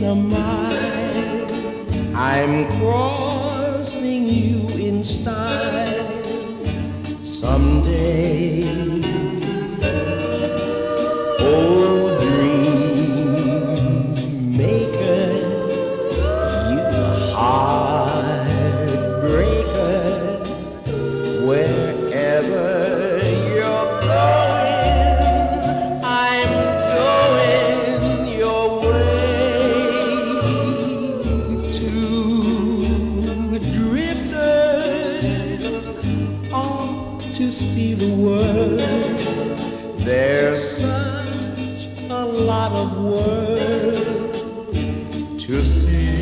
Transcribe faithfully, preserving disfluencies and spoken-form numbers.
a mile. I'm crossing you in style someday. Oh, dream maker, you heartbreaker, wherever you're going, I'm going your way. Two drifters off to see the world. There's such a lot of world to see.